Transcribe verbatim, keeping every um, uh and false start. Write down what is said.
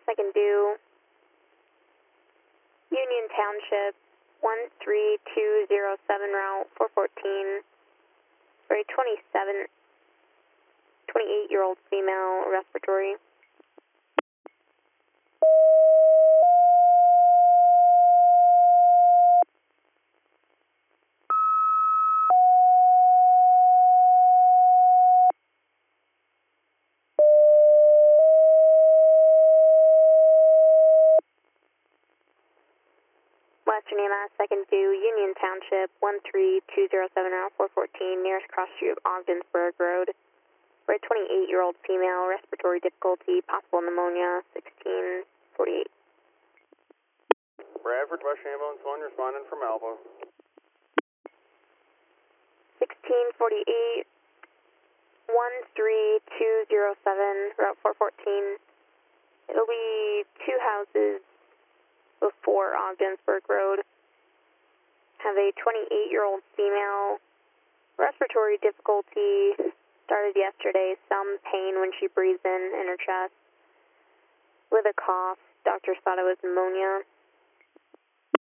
I can do. Union Township, one three two zero seven, route four fourteen, for a twenty-seven, twenty-eight-year-old female, respiratory. Western E M S, I can do Union Township, one three two zero seven, route four fourteen, nearest cross street of Ogdensburg Road, for a twenty-eight-year-old female, respiratory difficulty, possible pneumonia, sixteen forty-eight. Bradford, Western Ambulance one, responding from Alpha. sixteen forty-eight, one three two zero seven, route four fourteen. It'll be two houses before Ogdensburg Road. Have a twenty-eight-year-old female, respiratory difficulty, started yesterday, some pain when she breathes in in her chest, with a cough. Doctors thought it was pneumonia.